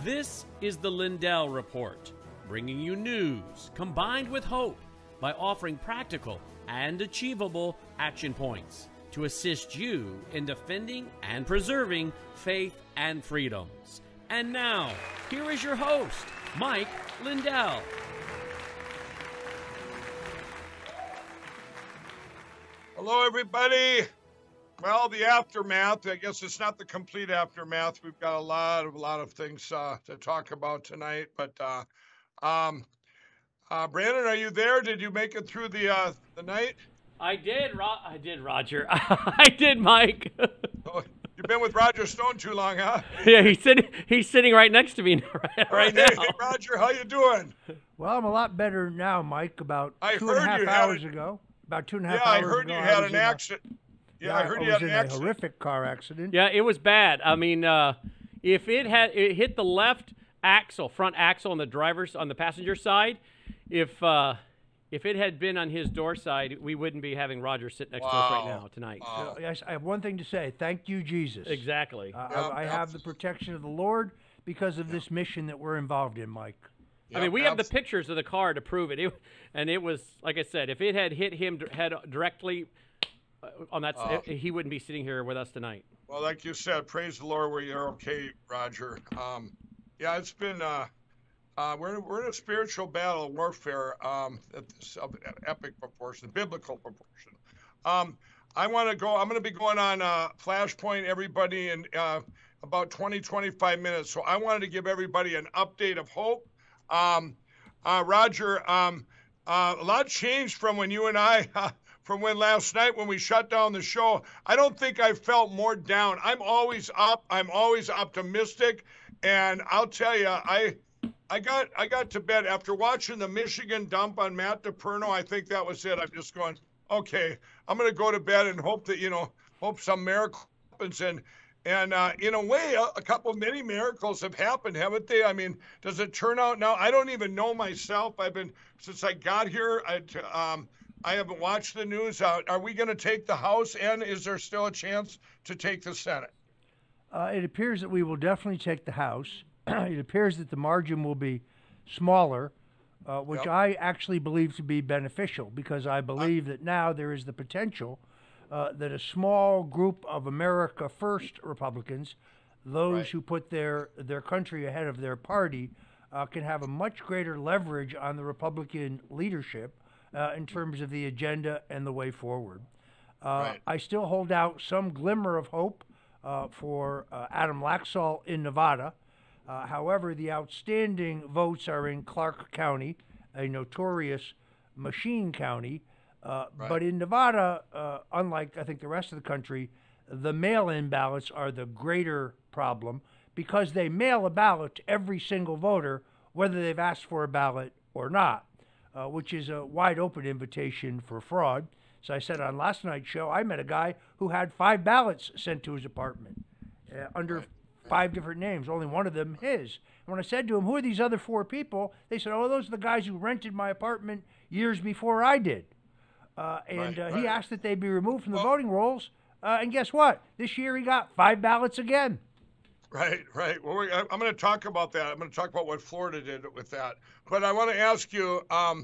This is the Lindell Report, bringing you news combined with hope by offering practical and achievable action points to assist you in defending and preserving faith and freedoms. And now, here is your host, Mike Lindell. Hello, everybody. Well, the aftermath, I guess it's not the complete aftermath. We've got a lot of things to talk about tonight. But Brandon, are you there? Did you make it through the night? I did, Roger. I did, Mike. Oh, you've been with Roger Stone too long, huh? Yeah, he's sitting right next to me right now. Hey, Roger, how you doing? Well, I'm a lot better now, Mike. About two and a half hours ago. About 2.5 hours ago. Yeah, I heard you had an accident. Yeah, I heard you had an accident. A horrific car accident. Yeah, it was bad. I mean, if it hit the left axle, front axle on the passenger side, if it had been on his door side, we wouldn't be having Roger sit next to us right now tonight. Wow. Yes, I have one thing to say. Thank you, Jesus. Exactly. I have the protection of the Lord because of this mission that we're involved in, Mike. I mean, we have the pictures of the car to prove it. It was, like I said, if it had hit him head directly on that, he wouldn't be sitting here with us tonight. Well, like you said, praise the Lord where you're okay, Roger. Yeah, it's been we're in a spiritual battle warfare at this epic proportion, biblical proportion. I'm going to be going on Flashpoint, everybody, in about 20-25 minutes. So I wanted to give everybody an update of hope. Roger, a lot changed from when you and I, from when last night when we shut down the show. I don't think I felt more down. I'm always up. I'm always optimistic. And I'll tell you, I got to bed after watching the Michigan dump on Matt DePerno. I think that was it. I'm just going, okay, I'm going to go to bed and hope that, hope some miracle happens. And in a way, many miracles have happened, haven't they? I mean, does it turn out now? I don't even know myself. Since I got here, I haven't watched the news. Are we going to take the House, and is there still a chance to take the Senate? It appears that we will definitely take the House. It appears that the margin will be smaller, which I actually believe to be beneficial, because I believe that now there is the potential that a small group of America First Republicans, those who put their country ahead of their party, can have a much greater leverage on the Republican leadership in terms of the agenda and the way forward. I still hold out some glimmer of hope for Adam Laxalt in Nevada. However, the outstanding votes are in Clark County, a notorious machine county. But in Nevada, unlike I think the rest of the country, the mail-in ballots are the greater problem, because they mail a ballot to every single voter, whether they've asked for a ballot or not, which is a wide open invitation for fraud. So I said on last night's show, I met a guy who had 5 ballots sent to his apartment under 5 different names, only one of them his. And when I said to him, who are these other 4 people? They said, oh, those are the guys who rented my apartment years before I did. He asked that they be removed from the voting rolls. And guess what? This year he got 5 ballots again. Right. Well, I'm going to talk about that. I'm going to talk about what Florida did with that. But I want to ask you,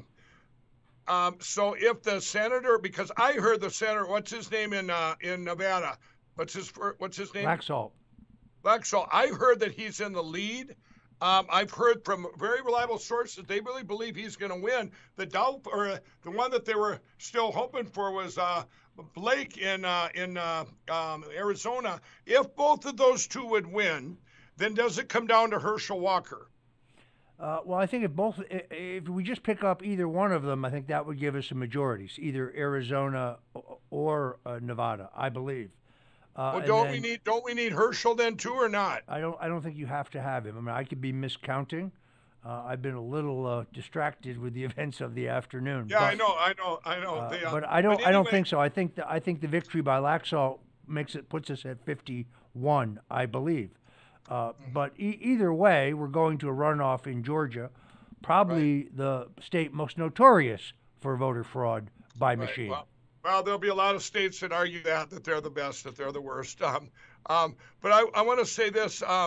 so if the senator, because I heard the senator, what's his name in Nevada? What's his name? Laxalt. I heard that he's in the lead. I've heard from very reliable sources they really believe he's going to win. The one that they were still hoping for was Blake in Arizona. If both of those two would win, then does it come down to Herschel Walker? Well, I think if we just pick up either one of them, I think that would give us some majorities, either Arizona or Nevada, I believe. Well, don't we need Herschel then too, or not? I don't think you have to have him. I mean, I could be miscounting. I've been a little distracted with the events of the afternoon. Yeah, I know. But I don't think so. I think the victory by Laxalt puts us at 51, I believe. But either way, we're going to a runoff in Georgia, probably the state most notorious for voter fraud by machine. Well, there'll be a lot of states that argue that they're the best, that they're the worst. But I want to say this.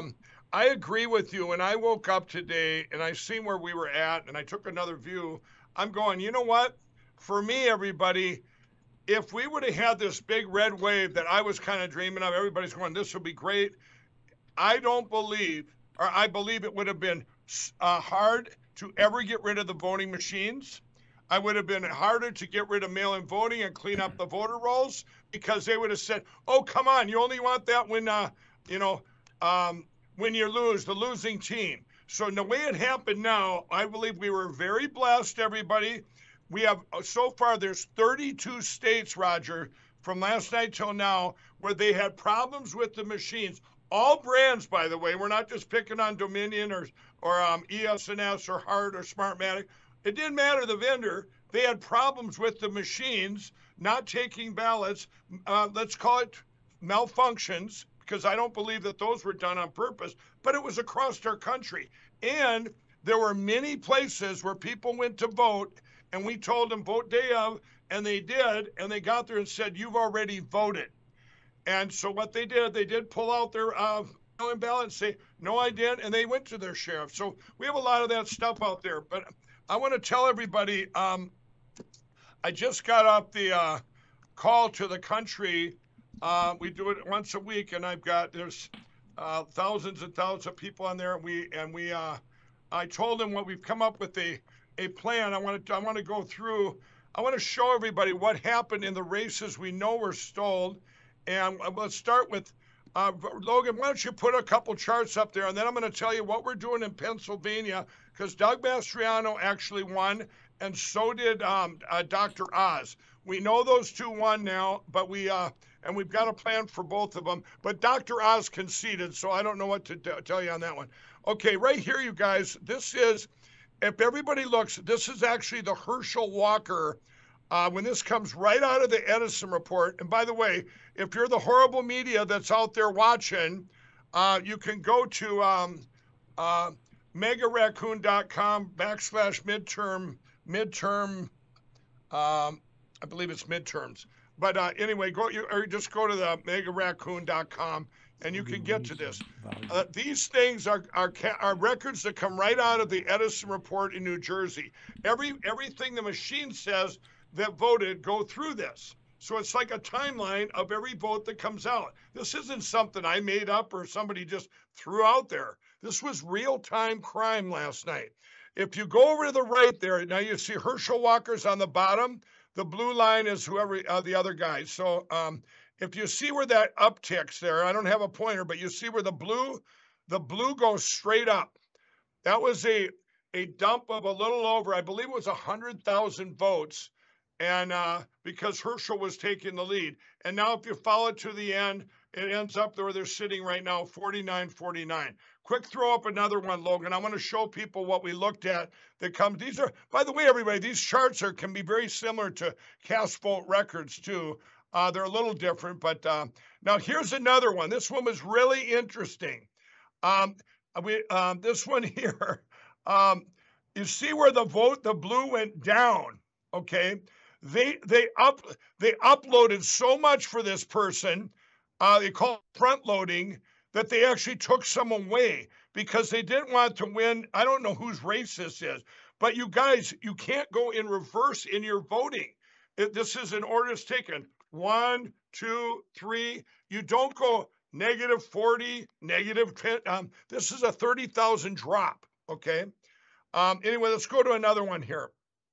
I agree with you. When I woke up today and I seen where we were at and I took another view, I'm going, you know what? For me, everybody, if we would have had this big red wave that I was kind of dreaming of, everybody's going, this will be great. I don't believe, or I believe it would have been hard to ever get rid of the voting machines. I would have been harder to get rid of mail-in voting and clean up the voter rolls because they would have said, "Oh, come on, you only want that when, you know, when you lose, the losing team." So in the way it happened now, I believe we were very blessed, everybody. We have so far there's 32 states, Roger, from last night till now, where they had problems with the machines. All brands, by the way. We're not just picking on Dominion or ES&S or Hart or Smartmatic. It didn't matter the vendor. They had problems with the machines not taking ballots. Let's call it malfunctions, because I don't believe that those were done on purpose, but it was across our country. And there were many places where people went to vote, and we told them vote day of, and they did, and they got there and said, you've already voted. And so what they did pull out their mail-in ballot and say, no, I didn't, and they went to their sheriff. So we have a lot of that stuff out there. But I want to tell everybody, I just got off the call to the country. We do it once a week, and there's thousands and thousands of people on there. I told them what we've come up with a plan. I want to go through. I want to show everybody what happened in the races we know were stolen. And let's start with Logan. Why don't you put a couple charts up there, and then I'm going to tell you what we're doing in Pennsylvania, because Doug Mastriano actually won, and so did Dr. Oz. We know those two won now, but we've got a plan for both of them. But Dr. Oz conceded, so I don't know what to tell you on that one. Okay, right here, you guys. This is, if everybody looks, this is actually the Herschel Walker. When this comes right out of the Edison report, and by the way, if you're the horrible media that's out there watching, you can go to megaraccoon.com/midterm. I believe it's midterms. But anyway, just go to the megaraccoon.com and you can get to this. These things are records that come right out of the Edison report in New Jersey. Everything the machine says that voted go through this. So it's like a timeline of every vote that comes out. This isn't something I made up or somebody just threw out there. This was real-time crime last night. If you go over to the right there, now you see Herschel Walker's on the bottom. The blue line is whoever the other guy. So if you see where that upticks there, I don't have a pointer, but you see where the blue goes straight up. That was a dump of a little over, I believe it was 100,000 votes. And because Herschel was taking the lead. And now if you follow it to the end, it ends up where they're sitting right now, 49-49. Quick throw up another one, Logan. I want to show people what we looked at that comes. These are, by the way, everybody, these charts can be very similar to cast vote records too. They're a little different, but now here's another one. This one was really interesting. This one here, you see where the blue went down, okay? They uploaded so much for this person, they call it front loading, that they actually took some away because they didn't want to win. I don't know whose race this is, but you guys, you can't go in reverse in your voting. This is an orders taken. 1, 2, 3. You don't go -40, -10. This is a 30,000 drop, okay? Anyway, let's go to another one here.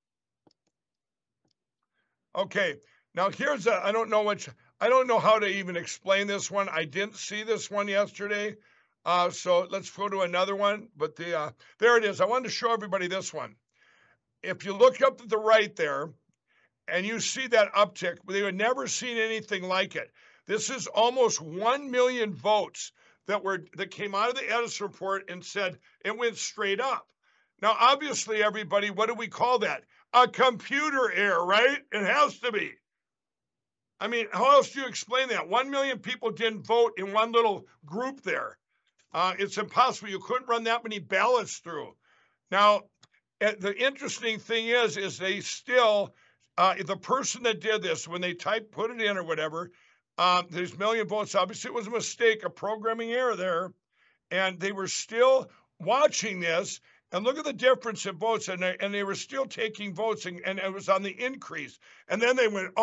Okay, now here's I don't know how to even explain this one. I didn't see this one yesterday. So let's go to another one. But there it is. I wanted to show everybody this one. If you look up to the right there and you see that uptick, they had never seen anything like it. This is almost 1 million votes that came out of the Edison report and said it went straight up. Now, obviously, everybody, what do we call that? A computer error, right? It has to be. I mean, how else do you explain that? 1 million people didn't vote in one little group there. It's impossible. You couldn't run that many ballots through. Now, the interesting thing is they still, the person that did this, when they put it in or whatever, there's 1 million votes. Obviously, it was a mistake, a programming error there. and they were still watching this. And look at the difference in votes, and they were still taking votes, and it was on the increase. And then they went,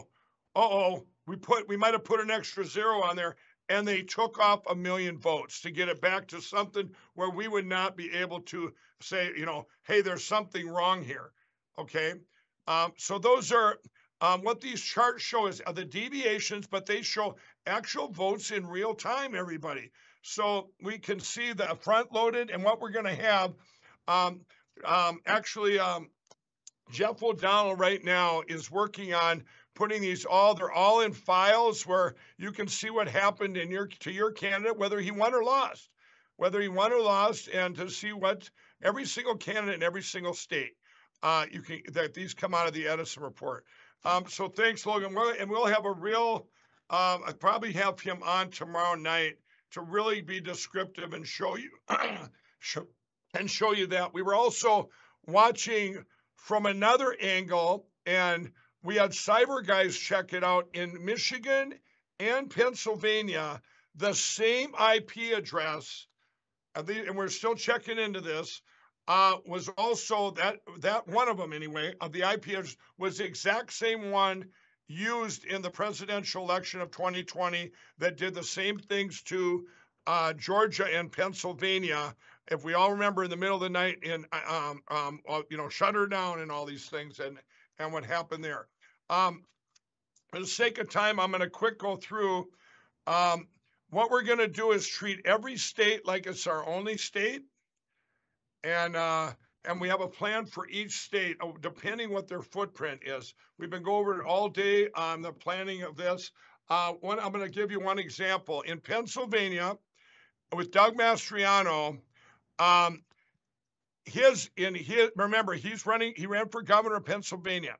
we might have put an extra zero on there, and they took off 1 million votes to get it back to something where we would not be able to say, hey, there's something wrong here. Okay, so those are what these charts show is the deviations, but they show actual votes in real time, everybody. So we can see the front loaded, and what we're going to have. Jeff O'Donnell right now is working on putting these they're all in files where you can see what happened to your candidate, whether he won or lost, and to see what every single candidate in every single state. These come out of the Edison report. So thanks, Logan. We'll have a real, I probably have him on tomorrow night to really be descriptive and show you, show you that. We were also watching from another angle, and we had cyber guys check it out in Michigan and Pennsylvania, the same IP address, and we're still checking into this, was also that one of them anyway, of the IP address was the exact same one used in the presidential election of 2020 that did the same things to Georgia and Pennsylvania. If we all remember, in the middle of the night, in shut her down and all these things, and what happened there. For the sake of time, I'm going to quick go through. What we're going to do is treat every state like it's our only state, and we have a plan for each state, depending what their footprint is. We've been going over it all day on the planning of this. I'm going to give you one example. In Pennsylvania, with Doug Mastriano, remember, he ran for governor of Pennsylvania.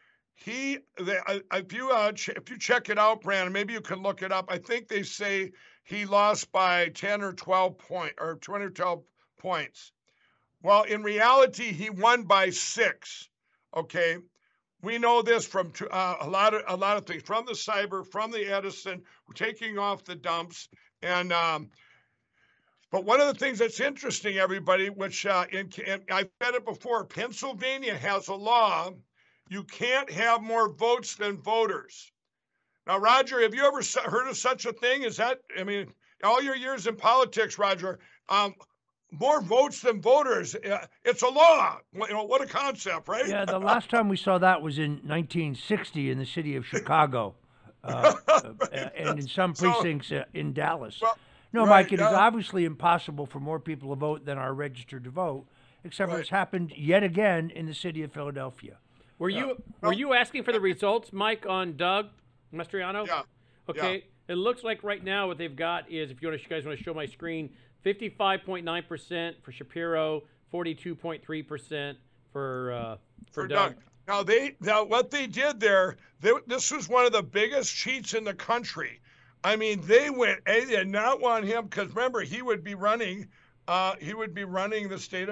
If you check it out, Brandon, maybe you can look it up. I think they say he lost by 10 or 12 points. Well, in reality, he won by 6. Okay, we know this from a lot of things, from the cyber, from the Edison, taking off the dumps, and but one of the things that's interesting, everybody, which and I've said it before, Pennsylvania has a law: you can't have more votes than voters. Now, Roger, have you ever heard of such a thing? All your years in politics, Roger, more votes than voters. It's a law. What a concept, right? Yeah, the last time we saw that was in 1960 in the city of Chicago, and in some precincts in Dallas. Well, no, right, Mike, it is obviously impossible for more people to vote than are registered to vote, except for it's happened yet again in the city of Philadelphia. Were you asking for the results, Mike, on Doug Mastriano? Yeah. Okay. Yeah. It looks like right now what they've got is, if you guys want to show my screen, 55.9% for Shapiro, 42.3% for Doug. Now what they did there, this was one of the biggest cheats in the country. They did not want him, because remember, he would be running the state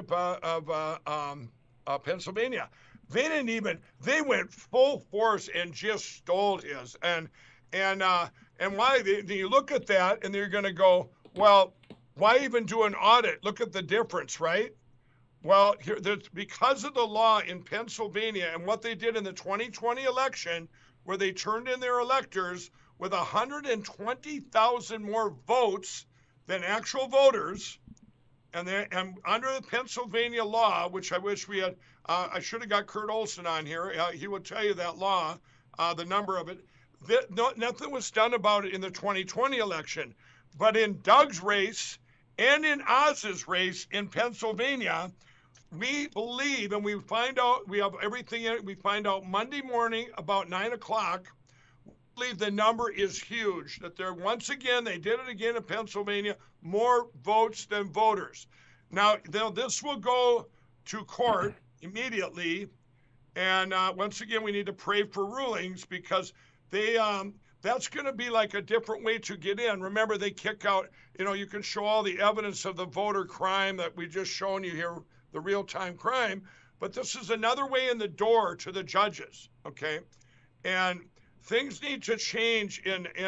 of Pennsylvania. They went full force and just stole his. And why? You look at that and you're going to go, well, why even do an audit? Look at the difference, right? Well, because of the law in Pennsylvania and what they did in the 2020 election, where they turned in their electors with 120,000 more votes than actual voters, and under the Pennsylvania law, which I wish we had, I should have got Kurt Olson on here. He would tell you that law, the number of it. Nothing was done about it in the 2020 election, but in Doug's race and in Oz's race in Pennsylvania, we believe, and we find out, we have everything in it. We find out Monday morning about 9 o'clock. We believe the number is huge, that once again, they did it again in Pennsylvania, more votes than voters. Now, this will go to court immediately. And once again, we need to pray for rulings, because that's going to be like a different way to get in. Remember, they kick out, you can show all the evidence of the voter crime that we just shown you here, the real-time crime, but this is another way in the door to the judges, okay? And things need to change in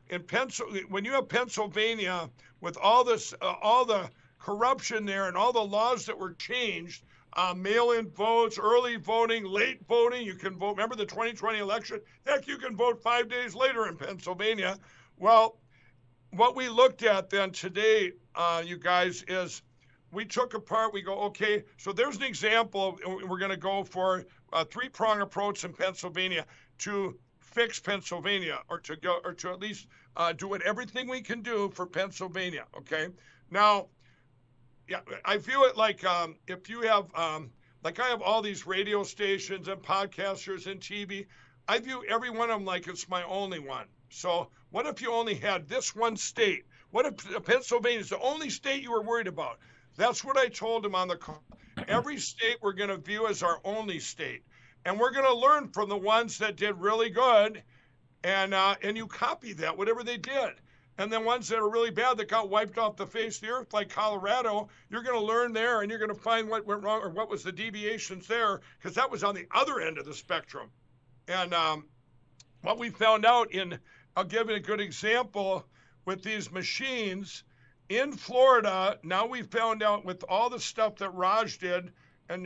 in when you have Pennsylvania with all this, all the corruption there and all the laws that were changed, mail-in votes, early voting, late voting, you can vote. Remember the 2020 election? Heck, you can vote 5 days later in Pennsylvania. Well, what we looked at then today, you guys, is we took apart, we go, okay, so there's an example. We're going to go for a three-prong approach in Pennsylvania to fix Pennsylvania, or to at least do everything we can do for Pennsylvania, okay? Now, yeah, I feel it like if you have, like I have all these radio stations and podcasters and TV, I view every one of them like it's my only one. So what if you only had this one state? What if Pennsylvania is the only state you were worried about? That's what I told him on the call. Every state we're going to view as our only state. And we're going to learn from the ones that did really good. And you copy that, whatever they did. And then ones that are really bad that got wiped off the face of the earth, like Colorado, you're going to learn there, and you're going to find what went wrong or what was the deviations there, because that was on the other end of the spectrum. And what we found out I'll give you a good example with these machines in Florida. Now we found out with all the stuff that Raj did and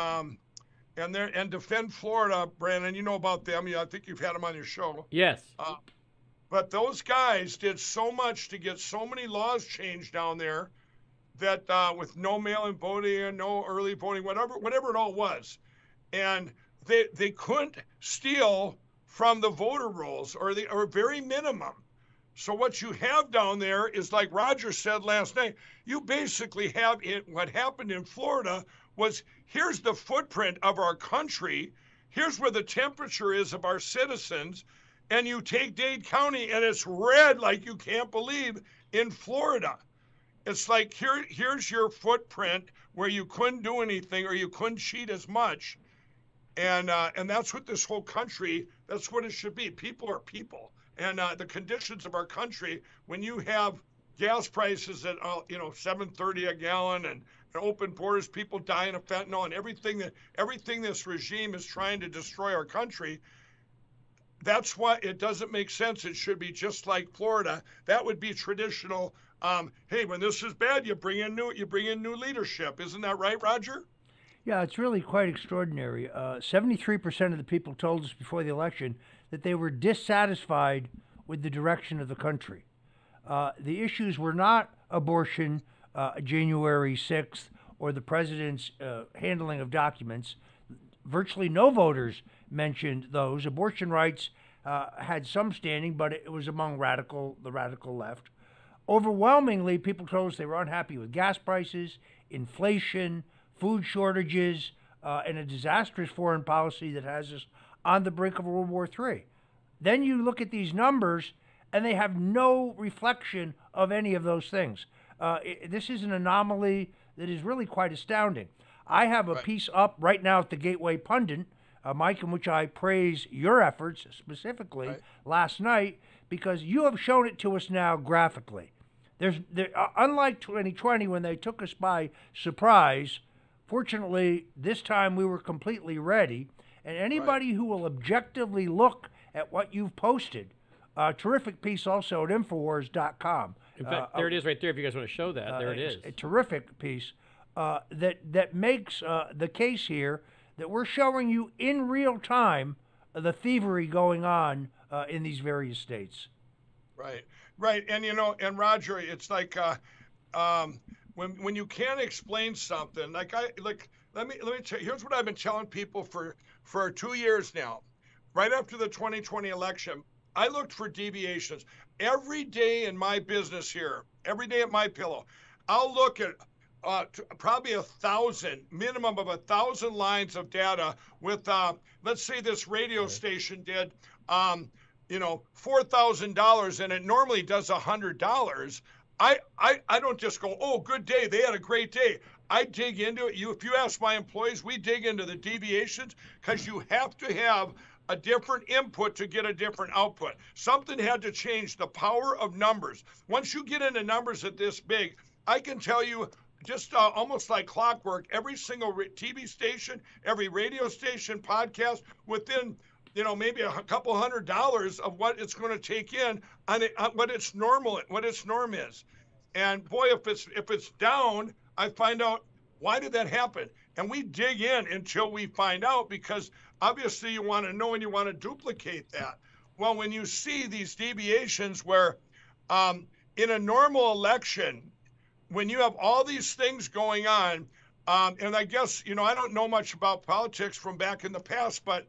Defend Florida, Brandon, you know about them. I think you've had them on your show. Yes. But those guys did so much to get so many laws changed down there that with no mail-in voting and no early voting, whatever it all was. And they couldn't steal from the voter rolls or very minimum. So what you have down there is, like Roger said last night, you basically have what happened in Florida was, here's the footprint of our country, here's where the temperature is of our citizens, and you take Dade County and it's red like you can't believe in Florida. It's like, here's your footprint where you couldn't do anything or you couldn't cheat as much. And that's what this whole country, that's what it should be. People are people. And the conditions of our country, when you have gas prices at $7.30 a gallon and open borders, people dying of fentanyl, and everything this regime is trying to destroy our country, that's why it doesn't make sense. It should be just like Florida. That would be traditional. Hey, when this is bad, you bring in new leadership. Isn't that right, Roger? Yeah, it's really quite extraordinary. 73% of the people told us before the election that they were dissatisfied with the direction of the country. The issues were not abortion, January 6th, or the president's handling of documents. Virtually no voters mentioned those. Abortion rights had some standing, but it was among the radical left. Overwhelmingly, people told us they were unhappy with gas prices, inflation, food shortages, and a disastrous foreign policy that has us on the brink of World War III. Then you look at these numbers, and they have no reflection of any of those things. This is an anomaly that is really quite astounding. I have a piece up right now at the Gateway Pundit, Mike, in which I praise your efforts specifically last night, because you have shown it to us now graphically. Unlike 2020, when they took us by surprise, fortunately, this time we were completely ready. And anybody who will objectively look at what you've posted, terrific piece also at Infowars.com. In fact, there it is right there if you guys want to show that. There it is. A terrific piece that makes the case here that we're showing you in real time the thievery going on in these various states. Right. And, and Roger, it's like when you can't explain something, let me tell you, here's what I've been telling people for 2 years now. Right after the 2020 election, I looked for deviations. Every day in my business here, every day at MyPillow, I'll look at probably 1,000, minimum of 1,000 lines of data with, let's say this radio station did, $4,000 and it normally does $100. I don't just go, oh, good day, they had a great day. I dig into it. If you ask my employees, we dig into the deviations, because you have to have a different input to get a different output. Something had to change. The power of numbers. Once you get into numbers at this big, I can tell you, just almost like clockwork, every single TV station, every radio station, podcast, within maybe a couple $100 of what it's going to take in on what its norm is. And boy, if it's down, I find out why did that happen, and we dig in until we find out, because obviously you want to know and you want to duplicate that. Well, when you see these deviations where in a normal election, when you have all these things going on, and I guess, I don't know much about politics from back in the past, but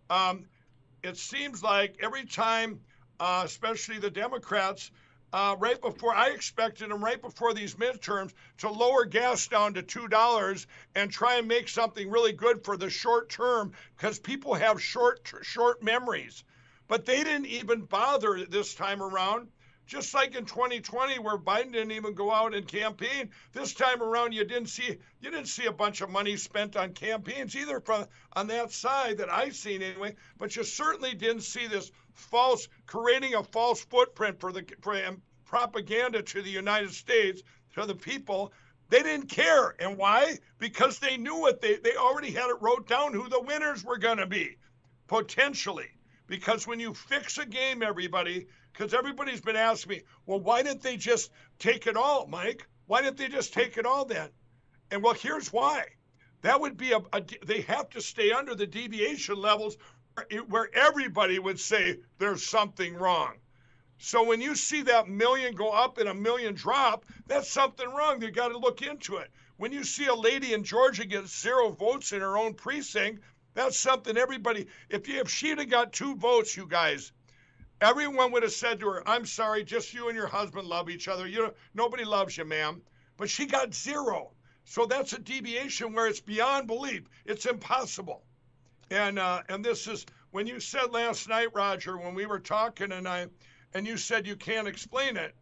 it seems like every time, especially the Democrats, right before I expected them right before these midterms to lower gas down to $2 and try and make something really good for the short term, because people have short memories. But they didn't even bother this time around. Just like in 2020, where Biden didn't even go out and campaign, this time around you didn't see a bunch of money spent on campaigns either on that side that I've seen anyway. But you certainly didn't see this creating a false footprint for propaganda to the United States, to the people. They didn't care, and why? Because they knew they already had it wrote down who the winners were going to be, potentially. Because when you fix a game, everybody. Because everybody's been asking me, well, why didn't they just take it all, Mike? Why didn't they just take it all then? And well, here's why. That would be they have to stay under the deviation levels where everybody would say there's something wrong. So when you see that million go up and a million drop, that's something wrong. You got to look into it. When you see a lady in Georgia get 0 votes in her own precinct, that's something everybody, if she'd have got 2 votes, you guys, everyone would have said to her, I'm sorry, just you and your husband love each other. Nobody loves you, ma'am. But she got 0. So that's a deviation where it's beyond belief. It's impossible. And this is, when you said last night, Roger, when we were talking and you said you can't explain it,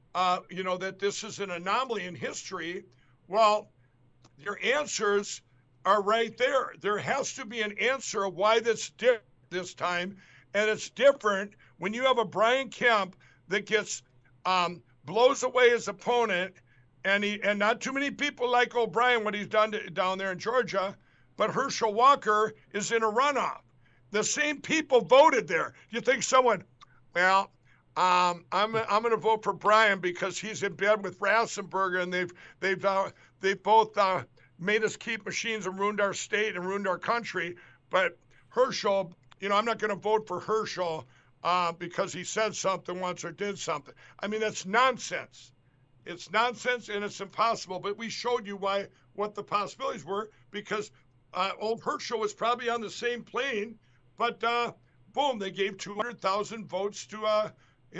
that this is an anomaly in history. Well, your answers are right there. There has to be an answer of why that's different this time. And it's different when you have a Brian Kemp that gets blows away his opponent, and not too many people like O'Brien, what he's done down there in Georgia, but Herschel Walker is in a runoff. The same people voted there. You think someone, well, I'm going to vote for Brian because he's in bed with Rassenberger, and they've both made us keep machines and ruined our state and ruined our country. But Herschel, I'm not going to vote for Herschel because he said something once or did something. I mean, that's nonsense. It's nonsense and it's impossible. But we showed you what the possibilities were, because old Herschel was probably on the same plane, but boom, they gave 200,000 votes to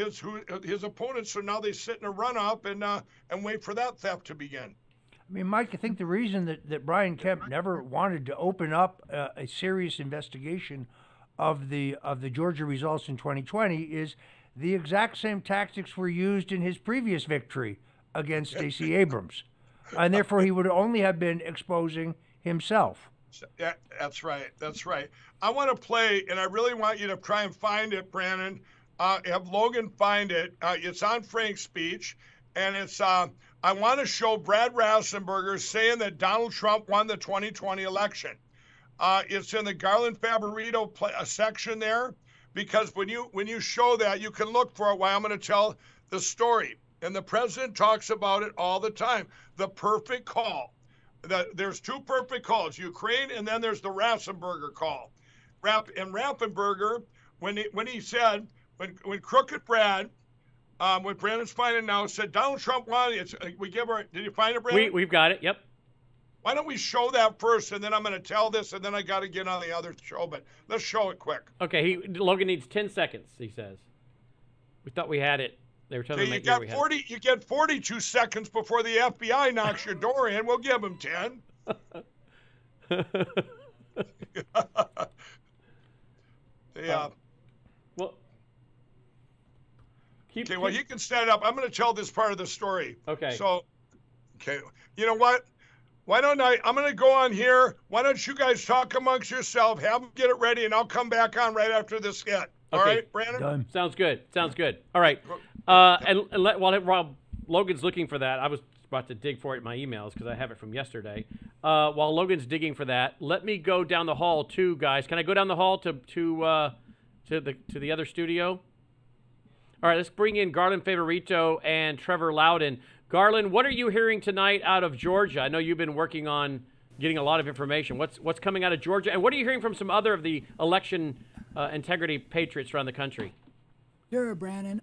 his opponent. So now they sit in a runoff and wait for that theft to begin. I mean, Mike, I think the reason that Brian Kemp never wanted to open up a serious investigation of the Georgia results in 2020 is the exact same tactics were used in his previous victory against Stacey Abrams. And therefore, he would only have been exposing himself. Yeah, that's right. That's right. I want to play, and I really want you to try and find it, Brandon. Have Logan find it. It's on Frank's speech, and it's I want to show Brad Rassenberger saying that Donald Trump won the 2020 election. It's in the Garland Favorito section there, because when you show that, you can look for it while I'm going to tell the story. And the president talks about it all the time. The perfect call. There's 2 perfect calls, Ukraine, and then there's the Rassenberger call. And Rassenberger, when he said, when Crooked Brad, when Brandon's finding now, said Donald Trump won, we give her, did you find it, Brandon? We've got it, yep. Why don't we show that first, and then I'm going to tell this, and then I got to get on the other show, but let's show it quick. Okay, Logan needs 10 seconds, he says. We thought we had it. They were telling me you get 42 seconds before the FBI knocks your door in. We'll give them 10. Well, well, you can stand up. I'm going to tell this part of the story. Okay. So, okay, you know what? I'm going to go on here. Why don't you guys talk amongst yourself, have them get it ready, and I'll come back on right after this skit. All right, Brandon? Done. Sounds good. All right. While Logan's looking for that, I was about to dig for it in my emails because I have it from yesterday. while Logan's digging for that, let me go down the hall too, guys. Can I go down the hall to the other studio? All right, let's bring in Garland Favorito and Trevor Loudon. Garland, what are you hearing tonight out of Georgia? I know you've been working on getting a lot of information. What's coming out of Georgia, and what are you hearing from some other of the election integrity patriots around the country? Sure, Brandon.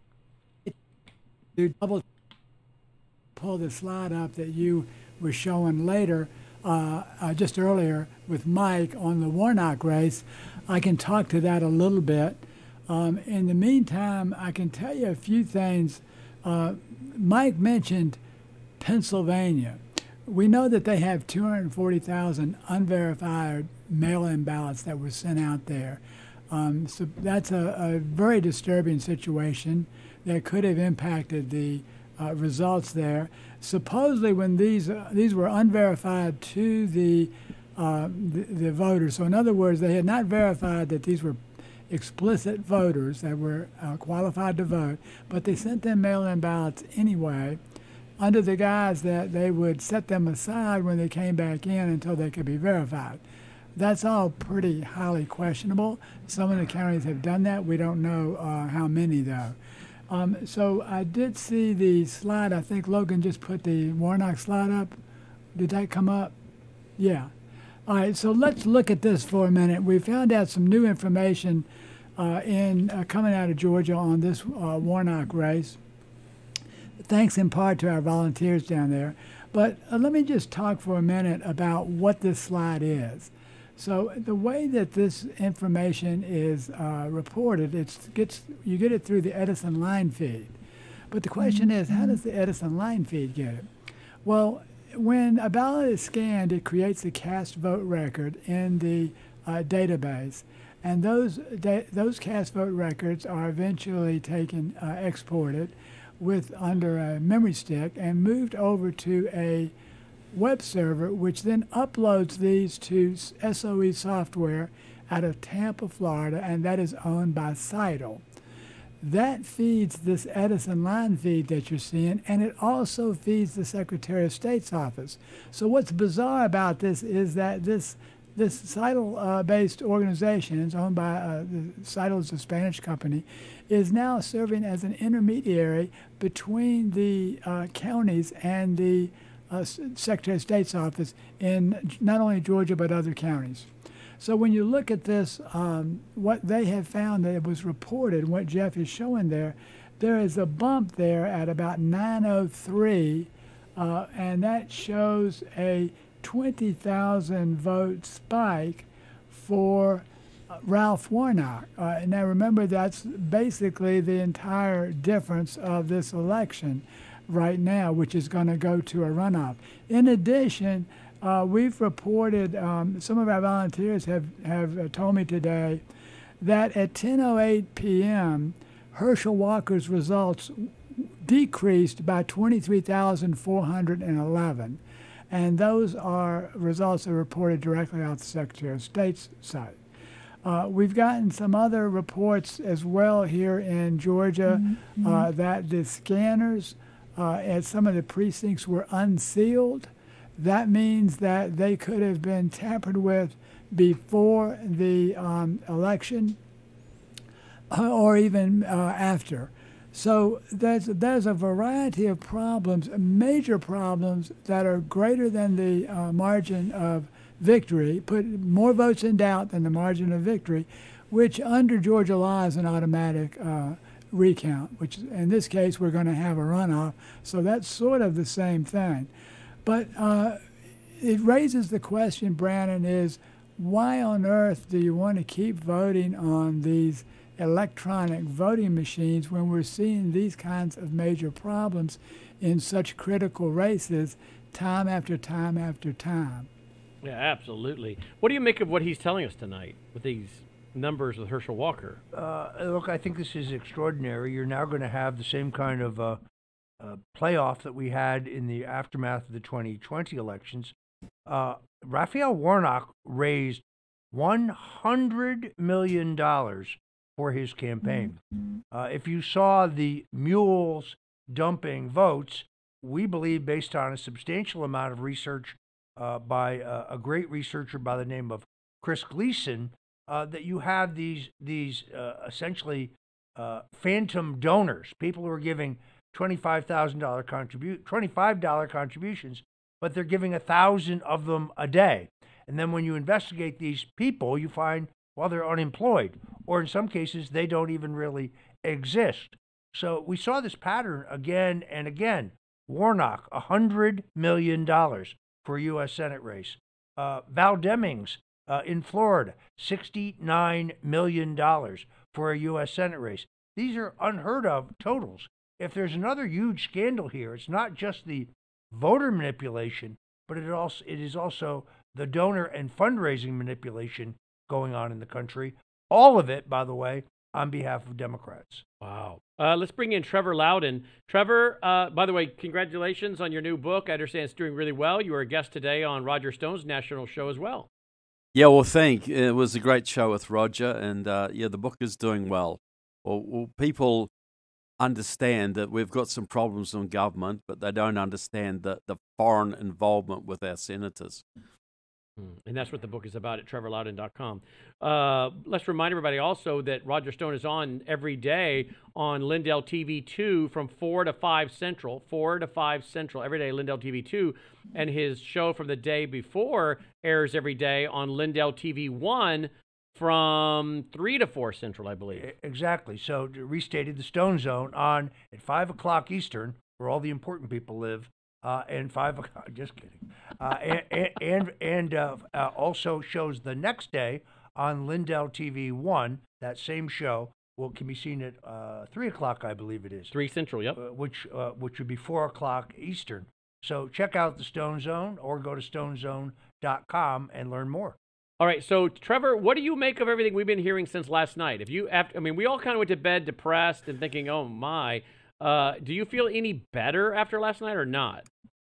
Pull the slide up that you were showing later, just earlier with Mike on the Warnock race. I can talk to that a little bit. In the meantime, I can tell you a few things. Mike mentioned Pennsylvania. We know that they have 240,000 unverified mail-in ballots that were sent out there. So that's a very disturbing situation that could have impacted the results there. Supposedly, when these were unverified to the voters, so in other words, they had not verified that these were explicit voters that were qualified to vote, but they sent them mail-in ballots anyway, under the guise that they would set them aside when they came back in until they could be verified. That's all pretty highly questionable. Some of the counties have done that. We don't know how many, though. So I did see the slide. I think Logan just put the Warnock slide up. Did that come up? Yeah. All right, so let's look at this for a minute. We found out some new information coming out of Georgia on this Warnock race, thanks in part to our volunteers down there. But let me just talk for a minute about what this slide is. So the way that this information is reported, you get it through the Edison line feed. But the question is, how does the Edison line feed get it? Well, when a ballot is scanned, it creates a cast vote record in the database. And those cast vote records are eventually exported under a memory stick and moved over to a web server, which then uploads these to SOE software out of Tampa, Florida, and that is owned by Seidel. That feeds this Edison line feed that you're seeing, and it also feeds the Secretary of State's office. So what's bizarre about this is that this Seidel-based organization, it's owned by Seidel is a Spanish company, is now serving as an intermediary between the counties and the Secretary of State's office in not only Georgia but other counties. So when you look at this, what they have found that it was reported, what Jeff is showing there is a bump there at about 9:03, and that shows a 20,000 vote spike for Ralph Warnock. Now remember, that's basically the entire difference of this election right now, which is going to go to a runoff. In addition, we've reported, some of our volunteers have told me today that at 10:08 p.m., Herschel Walker's results decreased by 23,411. And those are results that are reported directly off the Secretary of State's site. We've gotten some other reports as well here in Georgia that the scanners at some of the precincts were unsealed. That means that they could have been tampered with before the election or even after. So there's a variety of problems, major problems that are greater than the margin of victory, put more votes in doubt than the margin of victory, which under Georgia law is an automatic recount, which in this case we're going to have a runoff. So that's sort of the same thing. But it raises the question, Brandon, is why on earth do you want to keep voting on these electronic voting machines when we're seeing these kinds of major problems in such critical races time after time after time? Yeah, absolutely. What do you make of what he's telling us tonight with these numbers with Herschel Walker? Look, I think this is extraordinary. You're now going to have the same kind of playoff that we had in the aftermath of the 2020 elections. Raphael Warnock raised $100 million for his campaign. If you saw the mules dumping votes, we believe, based on a substantial amount of research by a great researcher by the name of Chris Gleason, that you have these essentially phantom donors, people who are giving $25 contributions, but they're giving 1,000 of them a day. And then when you investigate these people, you find, well, they're unemployed, or in some cases, they don't even really exist. So we saw this pattern again and again. Warnock, $100 million for a U.S. Senate race. Val Demings in Florida, $69 million for a U.S. Senate race. These are unheard of totals. If there's another huge scandal here, it's not just the voter manipulation, but it is also the donor and fundraising manipulation going on in the country. All of it, by the way, on behalf of Democrats. Wow. Let's bring in Trevor Loudon. Trevor, by the way, congratulations on your new book. I understand it's doing really well. You were a guest today on Roger Stone's national show as well. Yeah, well, it was a great show with Roger, and the book is doing well. Well, people understand that we've got some problems in government, but they don't understand the foreign involvement with our senators. And that's what the book is about at trevorloudon.com. Let's remind everybody also that Roger Stone is on every day on Lindell TV 2 from 4 to 5 Central, every day, Lindell TV 2. And his show from the day before airs every day on Lindell TV 1 from 3 to 4 Central, I believe. Exactly. So restated, the Stone Zone on at 5 o'clock Eastern, where all the important people live, and 5 o'clock, just kidding. And also shows the next day on Lindell TV 1, that same show, can be seen at 3 o'clock, I believe it is. 3 Central, yep. Which would be 4 o'clock Eastern. So check out the Stone Zone or go to stonezone.com and learn more. All right, so Trevor, what do you make of everything we've been hearing since last night? We all kind of went to bed depressed and thinking, oh my. Do you feel any better after last night or not?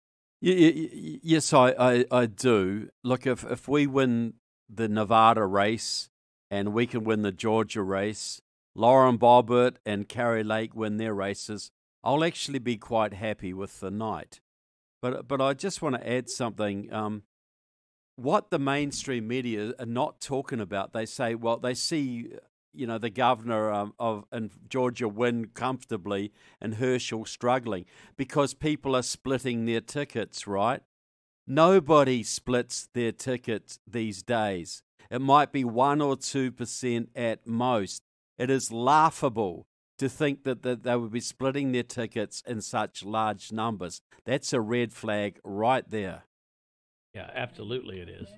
Yes, I do. Look, if we win the Nevada race and we can win the Georgia race, Lauren Boebert and Kari Lake win their races, I'll actually be quite happy with the night. But I just want to add something. What the mainstream media are not talking about, they say, well, they see, the governor in Georgia win comfortably and Herschel struggling because people are splitting their tickets, right? Nobody splits their tickets these days. It might be 1 or 2% at most. It is laughable to think that they would be splitting their tickets in such large numbers. That's a red flag right there. Yeah, absolutely it is.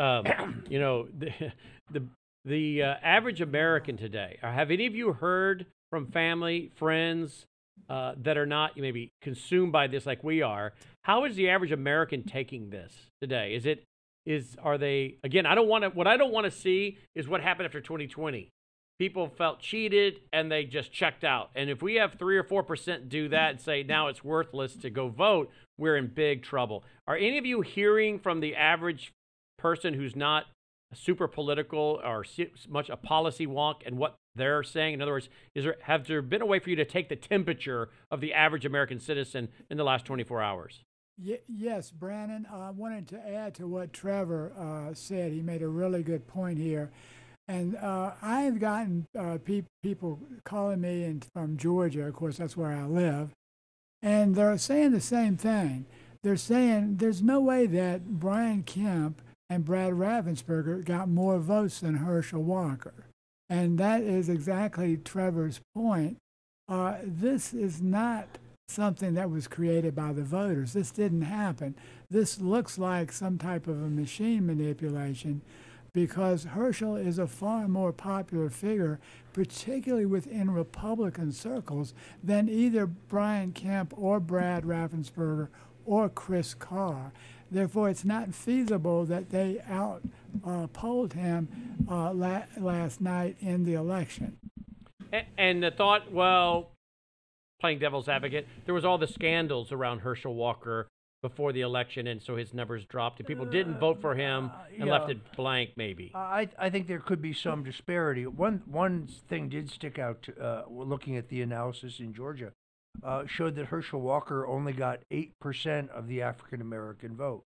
The average American today, have any of you heard from family, friends that are not maybe consumed by this like we are? How is the average American taking this today? Are they, again, what I don't want to see is what happened after 2020. People felt cheated and they just checked out. And if we have 3 or 4% do that and say now it's worthless to go vote, we're in big trouble. Are any of you hearing from the average person who's not super political or much a policy wonk and what they're saying? In other words, have there been a way for you to take the temperature of the average American citizen in the last 24 hours? Yes, Brandon. I wanted to add to what Trevor said. He made a really good point here. And I've gotten people calling me from Georgia. Of course, that's where I live. And they're saying the same thing. They're saying there's no way that Brian Kemp and Brad Raffensperger got more votes than Herschel Walker. And that is exactly Trevor's point. This is not something that was created by the voters. This didn't happen. This looks like some type of a machine manipulation because Herschel is a far more popular figure, particularly within Republican circles, than either Brian Kemp or Brad Raffensperger or Chris Carr. Therefore, it's not feasible that they out-polled him last night in the election. And the thought, well, playing devil's advocate, there was all the scandals around Herschel Walker before the election, and so his numbers dropped, and people didn't vote for him and left it blank, maybe. I think there could be some disparity. One thing did stick out, looking at the analysis in Georgia, showed that Herschel Walker only got 8% of the African-American vote.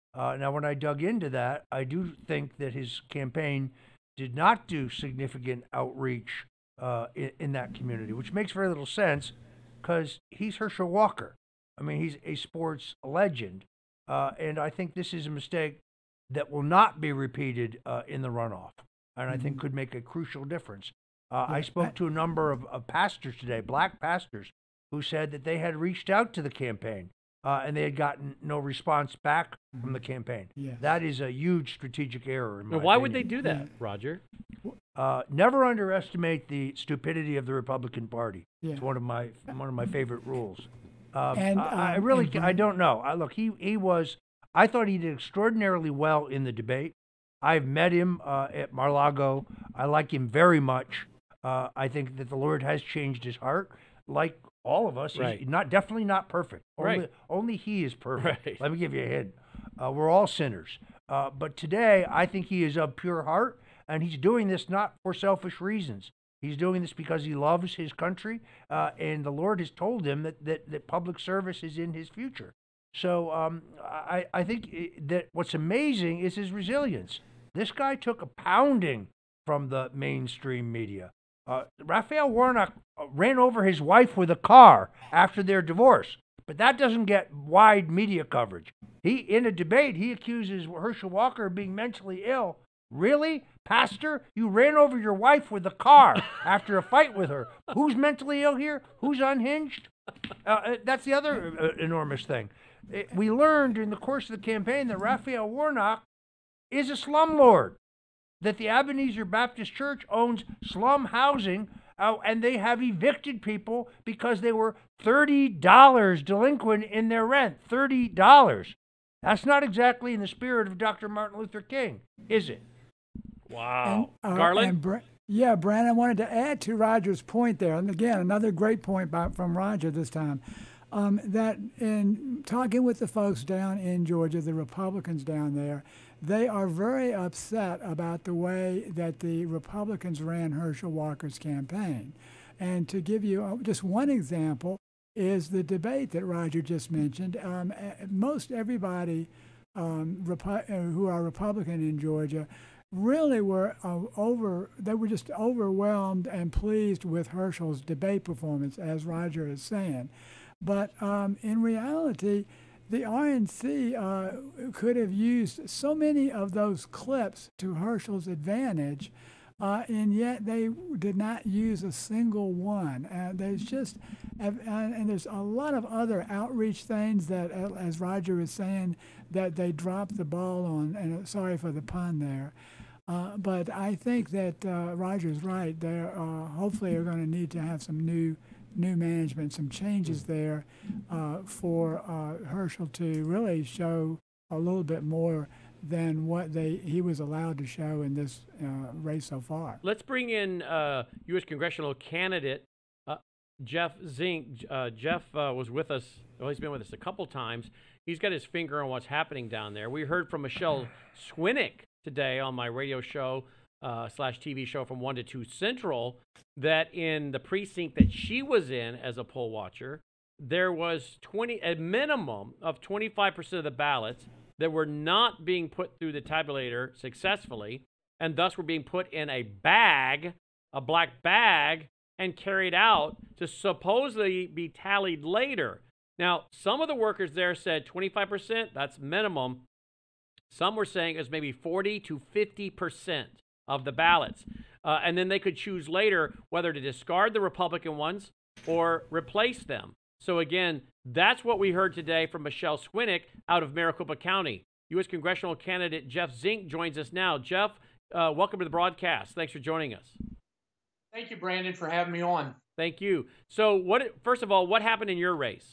Now, when I dug into that, I do think that his campaign did not do significant outreach in that community, which makes very little sense because he's Herschel Walker. I mean, he's a sports legend. And I think this is a mistake that will not be repeated in the runoff, and I think could make a crucial difference. I spoke to a number of pastors today, black pastors, who said that they had reached out to the campaign and they had gotten no response back from the campaign. Yeah. That is a huge strategic error. In my Why would opinion. they do that, Roger? Never underestimate the stupidity of the Republican Party. Yeah. It's one of my favorite rules. And, I don't know. Look, he was. I thought he did extraordinarily well in the debate. I've met him at Mar-a-Lago. I like him very much. I think that the Lord has changed his heart, like all of us. Right. He's definitely not perfect. Right. Only he is perfect. Right. Let me give you a hint. We're all sinners. But today, I think he is of pure heart, and he's doing this not for selfish reasons. He's doing this because he loves his country, and the Lord has told him that public service is in his future. So I think that what's amazing is his resilience. This guy took a pounding from the mainstream media. Raphael Warnock ran over his wife with a car after their divorce, but that doesn't get wide media coverage. In a debate, he accuses Herschel Walker of being mentally ill. Really? Pastor, you ran over your wife with a car after a fight with her. Who's mentally ill here? Who's unhinged? That's the other enormous thing. We learned during the course of the campaign that Raphael Warnock is a slumlord, that the Ebenezer Baptist Church owns slum housing, and they have evicted people because they were $30 delinquent in their rent. $30. That's not exactly in the spirit of Dr. Martin Luther King, is it? Wow. Garland? Brandon, I wanted to add to Roger's point there. And again, another great point from Roger this time. That in talking with the folks down in Georgia, the Republicans down there, they are very upset about the way that the Republicans ran Herschel Walker's campaign. And to give you just one example is the debate that Roger just mentioned. Most everybody who are Republican in Georgia really were they were just overwhelmed and pleased with Herschel's debate performance, as Roger is saying. But in reality, the RNC could have used so many of those clips to Herschel's advantage, and yet they did not use a single one. And there's a lot of other outreach things that, as Roger is saying, that they dropped the ball on, and sorry for the pun there. But I think that Roger's right. They hopefully are going to need to have some new management, some changes there for Herschel to really show a little bit more than what he was allowed to show in this race so far. Let's bring in U.S. congressional candidate Jeff Zink. Jeff was with us. Well, he's been with us a couple times. He's got his finger on what's happening down there. We heard from Michelle Swinnick today on my radio show / TV show from 1 to 2 Central that in the precinct that she was in as a poll watcher, there was a minimum of 25% of the ballots that were not being put through the tabulator successfully, and thus were being put in a bag, a black bag, and carried out to supposedly be tallied later. Now, some of the workers there said 25%, that's minimum. Some were saying it was maybe 40 to 50% of the ballots. And then they could choose later whether to discard the Republican ones or replace them. So again, that's what we heard today from Michelle Swinnick out of Maricopa County. U.S. congressional candidate Jeff Zink joins us now. Jeff, welcome to the broadcast. Thanks for joining us. Thank you, Brandon, for having me on. Thank you. So first of all, what happened in your race?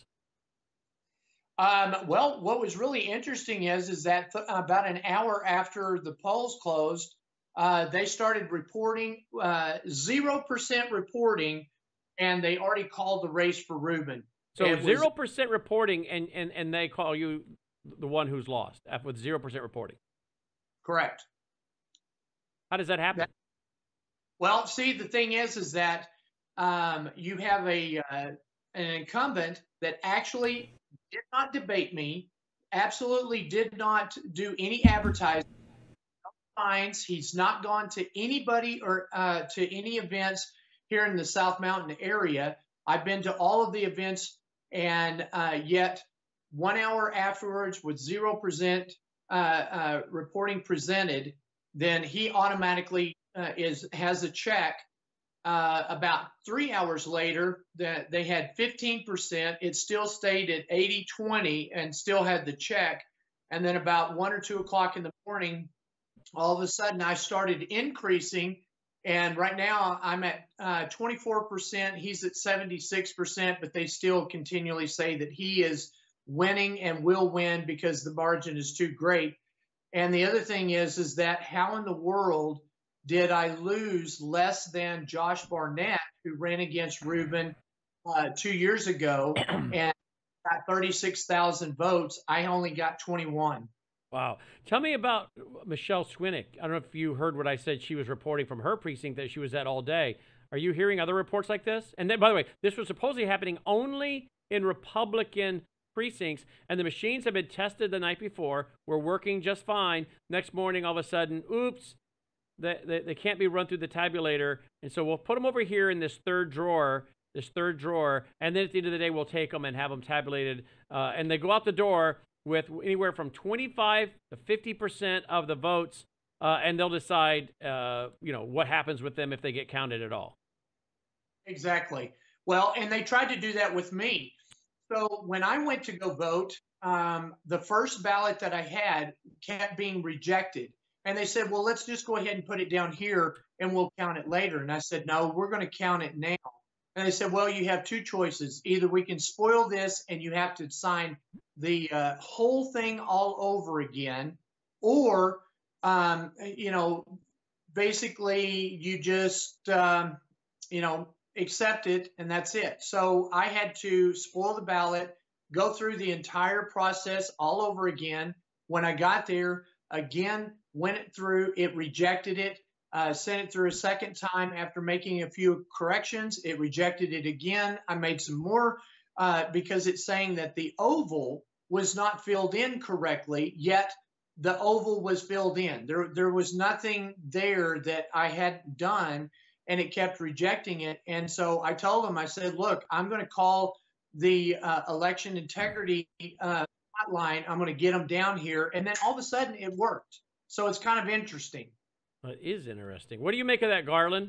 Well, what was really interesting is that about an hour after the polls closed, they started reporting, 0% reporting, and they already called the race for Rubin. So 0% reporting, and they call you the one who's lost with 0% reporting. Correct. How does that happen? Well, see, the thing is that you have an incumbent that actually did not debate me, absolutely did not do any advertising. He's not gone to anybody or to any events here in the South Mountain area. I've been to all of the events, and yet 1 hour afterwards, with 0% reporting presented, then he automatically has a check. About 3 hours later, that they had 15%. It still stayed at 80-20 and still had the check. And then about 1 or 2 o'clock in the morning, all of a sudden I started increasing. And right now I'm at 24%. He's at 76%, but they still continually say that he is winning and will win because the margin is too great. And the other thing is that how in the world did I lose less than Josh Barnett, who ran against Ruben 2 years ago and got 36,000 votes? I only got 21. Wow. Tell me about Michelle Swinick. I don't know if you heard what I said. She was reporting from her precinct that she was at all day. Are you hearing other reports like this? And then, by the way, this was supposedly happening only in Republican precincts, and the machines have been tested the night before, were working just fine. Next morning, all of a sudden, oops, they can't be run through the tabulator, and so we'll put them over here in this third drawer, and then at the end of the day, we'll take them and have them tabulated, and they go out the door with anywhere from 25 to 50% of the votes, and they'll decide, what happens with them if they get counted at all. Exactly. Well, and they tried to do that with me. So when I went to go vote, the first ballot that I had kept being rejected. And they said, well, let's just go ahead and put it down here and we'll count it later. And I said, no, we're going to count it now. And they said, well, you have two choices. Either we can spoil this and you have to sign the whole thing all over again, or, basically you just, accept it and that's it. So I had to spoil the ballot, go through the entire process all over again. When I got there, again, went it through, it rejected it, sent it through a second time after making a few corrections. It rejected it again. I made some more because it's saying that the oval was not filled in correctly, yet the oval was filled in. There was nothing there that I hadn't done, and it kept rejecting it. And so I told them, I said, look, I'm going to call the election integrity hotline. I'm going to get them down here. And then all of a sudden it worked. So it's kind of interesting. It is interesting. What do you make of that, Garland?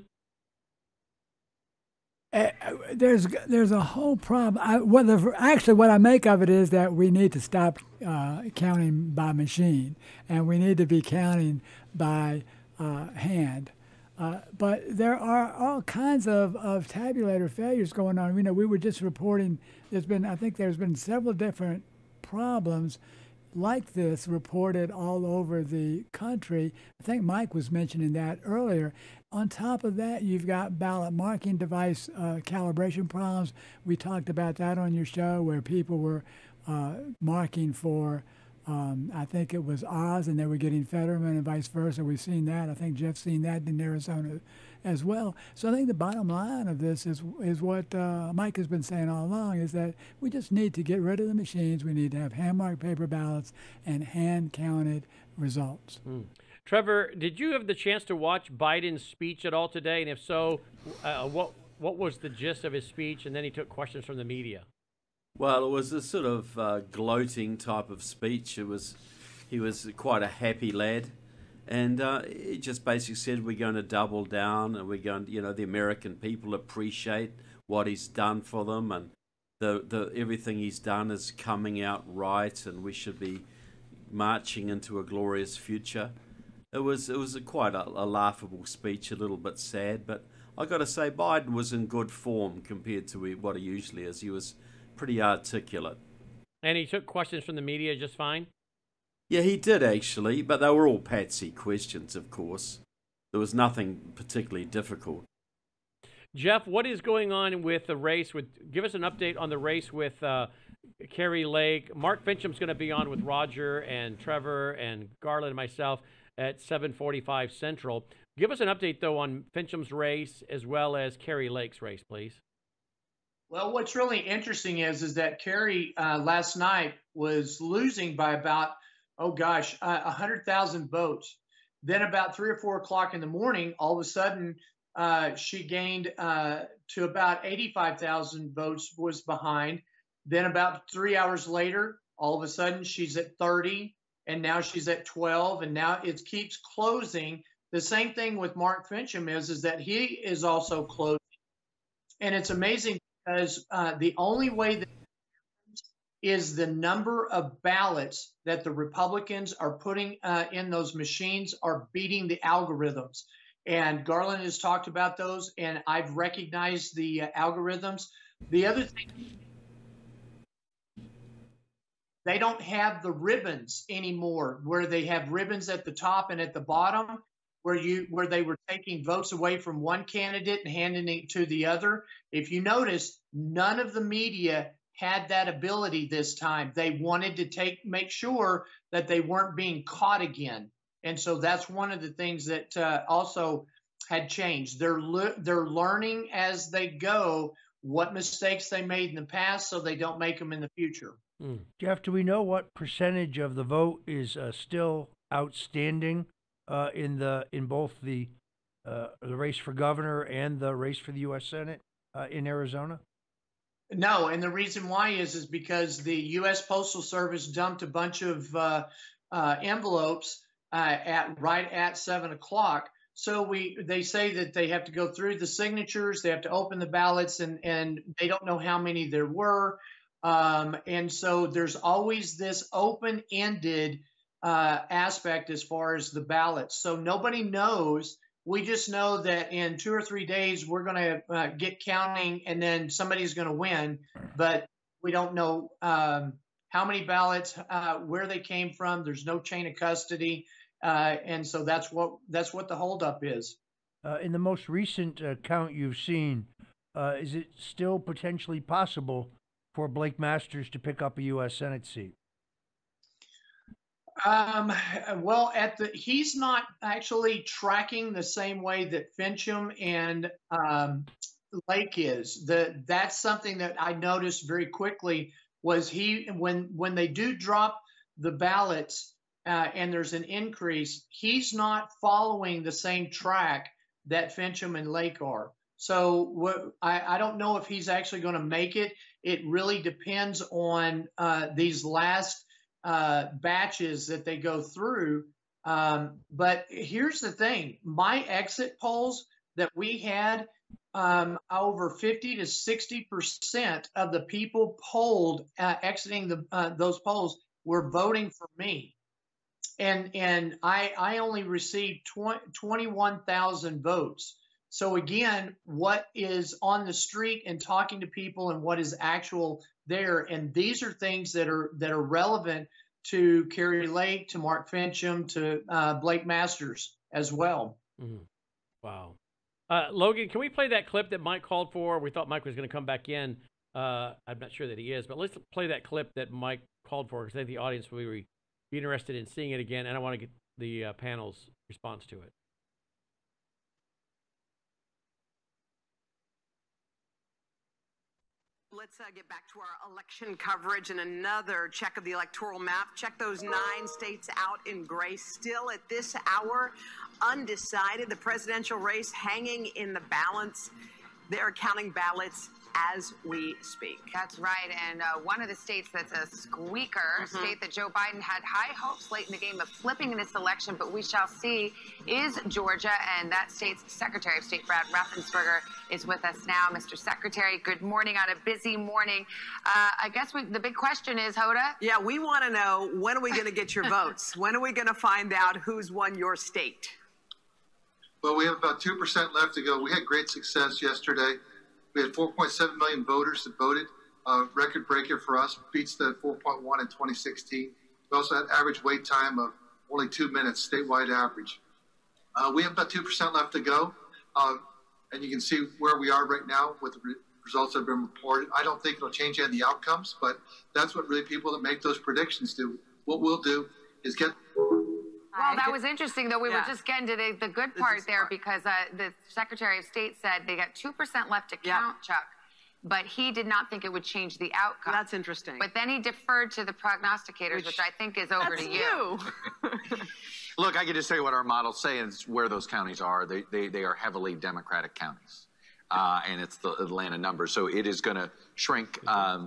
There's a whole problem. What I make of it is that we need to stop counting by machine, and we need to be counting by hand. But there are all kinds of tabulator failures going on. We were just reporting. There's been several different problems like this reported all over the country. I think Mike was mentioning that earlier. On top of that, you've got ballot marking device calibration problems. We talked about that on your show, where people were marking for, I think it was Oz, and they were getting Fetterman and vice versa. We've seen that. I think Jeff's seen that in Arizona as well. So I think the bottom line of this is what Mike has been saying all along, is that we just need to get rid of the machines. We need to have hand-marked paper ballots and hand-counted results. Trevor, did you have the chance to watch Biden's speech at all today? And if so, what was the gist of his speech? And then he took questions from the media. Well, it was a sort of gloating type of speech. He was quite a happy lad, and he just basically said we're going to double down, and we're going, the American people appreciate what he's done for them, and the everything he's done is coming out right, and we should be marching into a glorious future. It was quite a laughable speech, a little bit sad, but I got to say Biden was in good form compared to what he usually is. He was pretty articulate. And he took questions from the media just fine? Yeah, he did actually, but they were all patsy questions, of course. There was nothing particularly difficult. Jeff, what is going on with the race? Give us an update on the race with Kari Lake. Mark Fincham's going to be on with Roger and Trevor and Garland and myself at 7:45 Central. Give us an update, though, on Fincham's race as well as Kari Lake's race, please. Well, what's really interesting is that Kari last night was losing by about, 100,000 votes. Then about 3 or 4 o'clock in the morning, all of a sudden, she gained to about 85,000 votes, was behind. Then about 3 hours later, all of a sudden she's at 30, and now she's at 12, and now it keeps closing. The same thing with Mark Finchem is that he is also closing. And it's amazing because the only way that is the number of ballots that the Republicans are putting in those machines are beating the algorithms. And Garland has talked about those, and I've recognized the algorithms. The other thing, they don't have the ribbons anymore, where they have ribbons at the top and at the bottom, where they were taking votes away from one candidate and handing it to the other. If you notice, none of the media had that ability this time. They wanted to make sure that they weren't being caught again. And so that's one of the things that also had changed. They're learning as they go what mistakes they made in the past so they don't make them in the future. Jeff, do we know what percentage of the vote is still outstanding in both the race for governor and the race for the U.S. Senate in Arizona? No, and the reason why is because the U.S. Postal Service dumped a bunch of envelopes right at 7 o'clock. So they say that they have to go through the signatures, they have to open the ballots, and they don't know how many there were. And so there's always this open-ended aspect as far as the ballots. So nobody knows. We just know that in 2 or 3 days, we're going to get counting, and then somebody's going to win. But we don't know how many ballots, where they came from. There's no chain of custody. And so that's what the holdup is. In the most recent count you've seen, is it still potentially possible for Blake Masters to pick up a U.S. Senate seat? Well, he's not actually tracking the same way that Finchem and Lake is. That's something that I noticed very quickly was when they do drop the ballots and there's an increase, he's not following the same track that Finchem and Lake are. So I don't know if he's actually going to make it. It really depends on these last batches that they go through. But here's the thing. My exit polls that we had, over 50 to 60% of the people polled exiting those polls were voting for me. And I only received 21,000 votes. So again, what is on the street and talking to people and what is actual there, and these are things that are relevant to Kari Lake, to Mark Finchem, to Blake Masters as well. Mm-hmm. Wow. Logan, can we play that clip that Mike called for? We thought Mike was going to come back in. I'm not sure that he is, but let's play that clip that Mike called for, because I think the audience will be interested in seeing it again, and I want to get the panel's response to it. Let's get back to our election coverage and another check of the electoral map. Check those 9 states out in gray. Still at this hour, undecided. The presidential race hanging in the balance. They're counting ballots as we speak. That's right. And one of the states that's a squeaker, state that Joe Biden had high hopes late in the game of flipping in this election, but we shall see, is Georgia. And that state's Secretary of State, Brad Raffensperger, is with us now. Mr. Secretary, good morning on a busy morning. I guess the big question is, Hoda? Yeah, we want to know, when are we going to get your votes? When are we going to find out who's won your state? Well, we have about 2% left to go. We had great success yesterday. We had 4.7 million voters that voted, record breaker for us, beats the 4.1 in 2016. We also had average wait time of only 2 minutes, statewide average. We have about 2% left to go, and you can see where we are right now with the results that have been reported. I don't think it'll change any of the outcomes, but that's what really people that make those predictions do. What we'll do is get... Well, that was interesting, though. We were just getting to the good part there, because the Secretary of State said they got 2% left to count, Chuck. but he did not think it would change the outcome. That's interesting. But then he deferred to the prognosticators, which I think is over to you. Look, I can just tell you what our models say and where those counties are. They are heavily Democratic counties, and it's the Atlanta number. So it is going to shrink.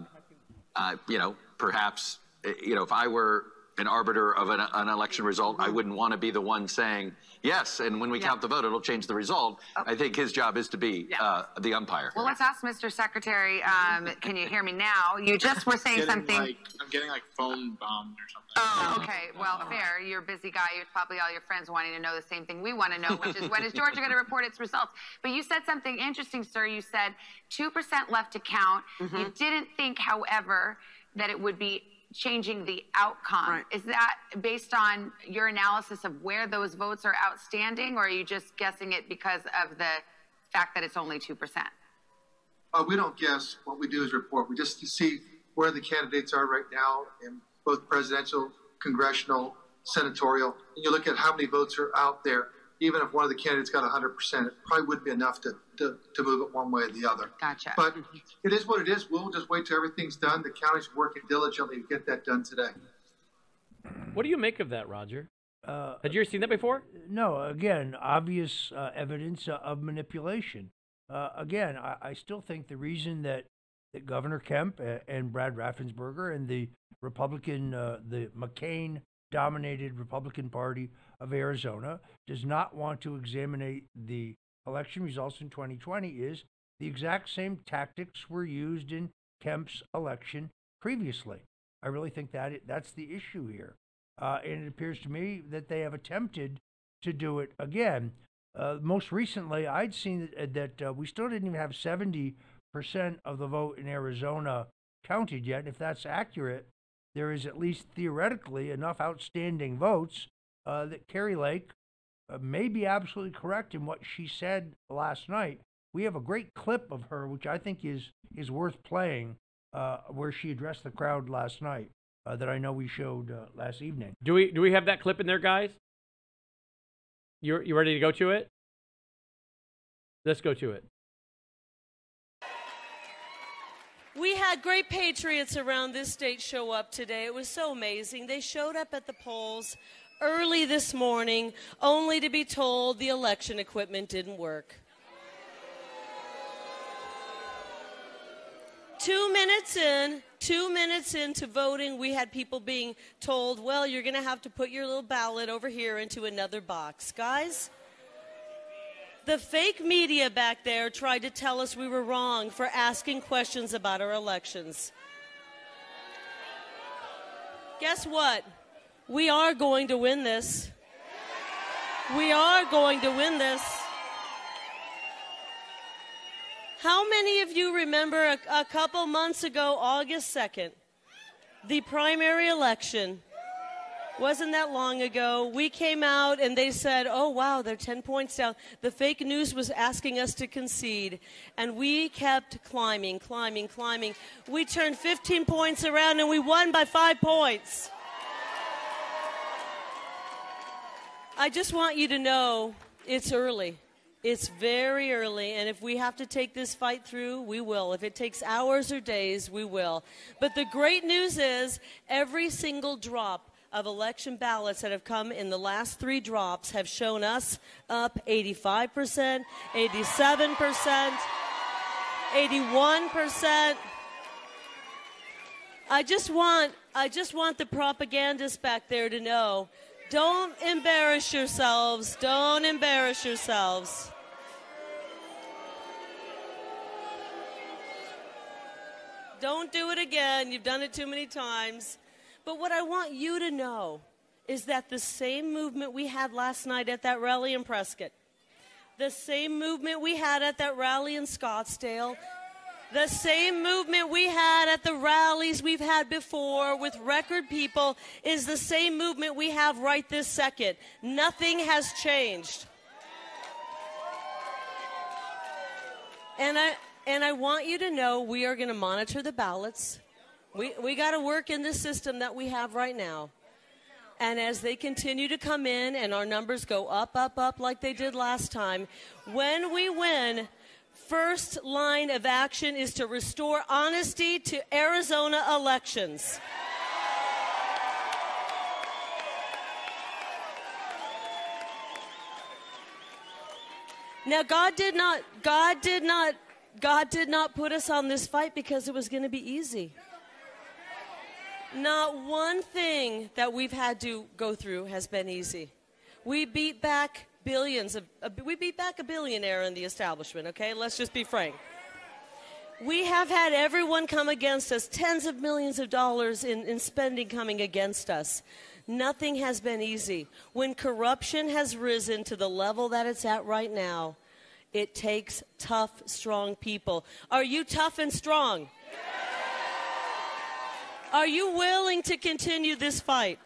Perhaps, if I were an arbiter of an election result, I wouldn't want to be the one saying yes, and when we count the vote, it'll change the result. I think his job is to be the umpire. Well, let's ask Mr. Secretary. Can you hear me now? You just were saying something. I'm getting phone bombed or something. Oh, okay. Well, fair. You're a busy guy. You're probably all your friends wanting to know the same thing we want to know, which is when is Georgia going to report its results? But you said something interesting, sir. You said 2% left to count. You didn't think, however, that it would be changing the outcome. Right. Is that based on your analysis of where those votes are outstanding, or are you just guessing it because of the fact that it's only 2%? We don't guess. What we do is report. We just see where the candidates are right now in both presidential, congressional, senatorial. And you look at how many votes are out there. Even if one of the candidates got 100%, it probably wouldn't be enough to move it one way or the other. Gotcha. But it is what it is. We'll just wait till everything's done. The county's working diligently to get that done today. What do you make of that, Roger? Had you ever seen that before? No. Again, obvious evidence of manipulation. Again, I still think the reason that Governor Kemp and Brad Raffensperger and the Republican, the McCain-dominated Republican Party of Arizona does not want to examine the election results in 2020 is the exact same tactics were used in Kemp's election previously. I really think that's the issue here. And it appears to me that they have attempted to do it again. Most recently, I'd seen that we still didn't even have 70% of the vote in Arizona counted yet. And if that's accurate, there is at least theoretically enough outstanding votes that Kari Lake may be absolutely correct in what she said last night. We have a great clip of her, which I think is worth playing, where she addressed the crowd last night that I know we showed last evening. Do we have that clip in there, guys? You ready to go to it? Let's go to it. We had great patriots around this state show up today. It was so amazing. They showed up at the polls early this morning, only to be told the election equipment didn't work. 2 minutes into voting, we had people being told, well, you're going to have to put your little ballot over here into another box. Guys, the fake media back there tried to tell us we were wrong for asking questions about our elections. Guess what? We are going to win this. We are going to win this. How many of you remember a couple months ago, August 2nd, the primary election? Wasn't that long ago? We came out and they said, oh, wow, they're 10 points down. The fake news was asking us to concede. And we kept climbing. We turned 15 points around and we won by 5 points. I just want you to know it's early. It's very early, and if we have to take this fight through, we will. If it takes hours or days, we will. But the great news is every single drop of election ballots that have come in the last 3 drops have shown us up 85%, 87%, 81%. I just want the propagandists back there to know, don't embarrass yourselves. Don't embarrass yourselves. Don't do it again. You've done it too many times. But what I want you to know is that the same movement we had last night at that rally in Prescott, the same movement we had at that rally in Scottsdale, the same movement we had at the rallies we've had before with record people is the same movement we have right this second. Nothing has changed. And I want you to know we are going to monitor the ballots. We got to work in the system that we have right now. And as they continue to come in and our numbers go up like they did last time, when we win, first line of action is to restore honesty to Arizona elections. Now, God did not put us on this fight because it was going to be easy. Not one thing that we've had to go through has been easy. We beat back we beat back a billionaire in the establishment, okay? Let's just be frank. We have had everyone come against us, tens of millions of dollars in spending coming against us. Nothing has been easy. When corruption has risen to the level that it's at right now, it takes tough, strong people. Are you tough and strong? Are you willing to continue this fight?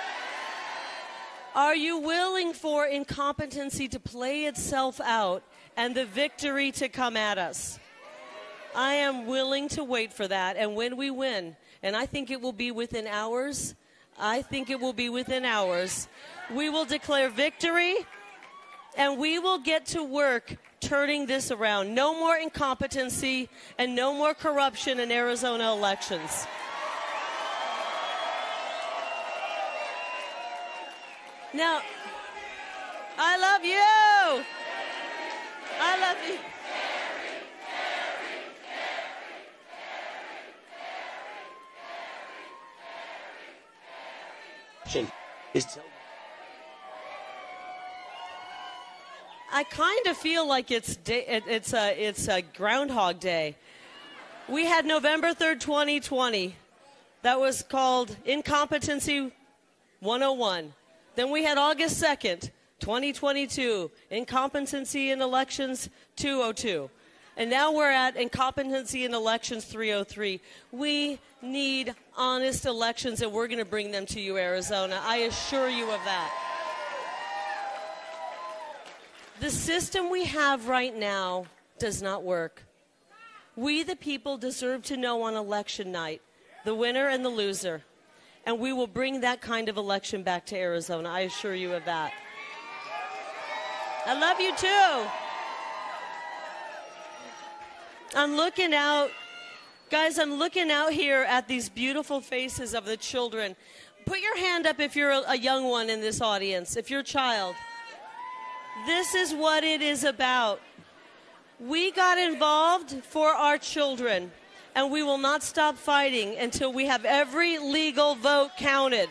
Are you willing for incompetency to play itself out and the victory to come at us? I am willing to wait for that, and when we win, and I think it will be within hours, we will declare victory, and we will get to work turning this around. No more incompetency and no more corruption in Arizona elections. Now, I love you. I love you. I kind of feel like it's a Groundhog Day. We had November 3rd, 2020. That was called Incompetency 101. Then we had August 2nd, 2022, Incompetency in Elections 202. And now we're at Incompetency in Elections 303. We need honest elections, and we're going to bring them to you, Arizona. I assure you of that. The system we have right now does not work. We, the people, deserve to know on election night the winner and the loser. And we will bring that kind of election back to Arizona. I assure you of that. I love you too. I'm looking out. Guys, I'm looking out here at these beautiful faces of the children. Put your hand up if you're a young one in this audience, if you're a child. This is what it is about. We got involved for our children, and we will not stop fighting until we have every legal vote counted.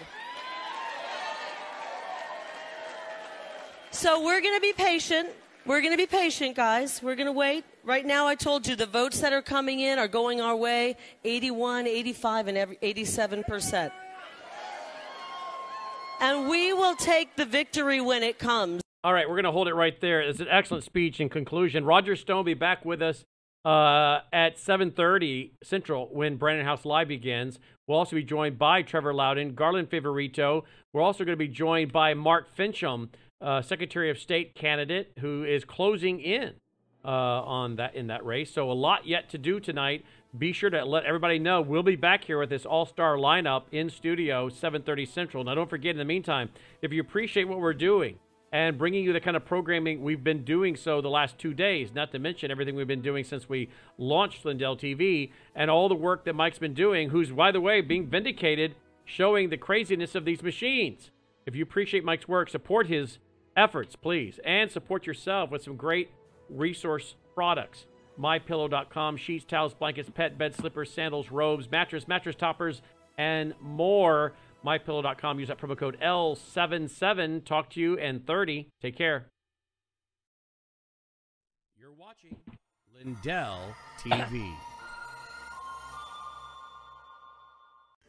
So we're going to be patient. We're going to be patient, guys. We're going to wait. Right now, I told you the votes that are coming in are going our way, 81, 85, and 87%. And we will take the victory when it comes. All right, we're going to hold it right there. It's an excellent speech in conclusion. Roger Stone will be back with us at 7:30 Central when Brandon House Live begins. We'll also be joined by Trevor Loudon, Garland Favorito. We're also going to be joined by Mark Fincham, Secretary of State candidate, who is closing in in that race. So a lot yet to do tonight. Be sure to let everybody know we'll be back here with this all-star lineup in studio, 7:30 Central. Now, don't forget, in the meantime, if you appreciate what we're doing and bringing you the kind of programming we've been doing so the last 2 days, not to mention everything we've been doing since we launched Lindell TV and all the work that Mike's been doing, who's, by the way, being vindicated, showing the craziness of these machines. If you appreciate Mike's work, support his efforts, please, and support yourself with some great resource products. MyPillow.com, sheets, towels, blankets, pet bed, slippers, sandals, robes, mattress toppers, and more. MyPillow.com. Use that promo code L77. Talk to you and 30. Take care. You're watching Lindell TV.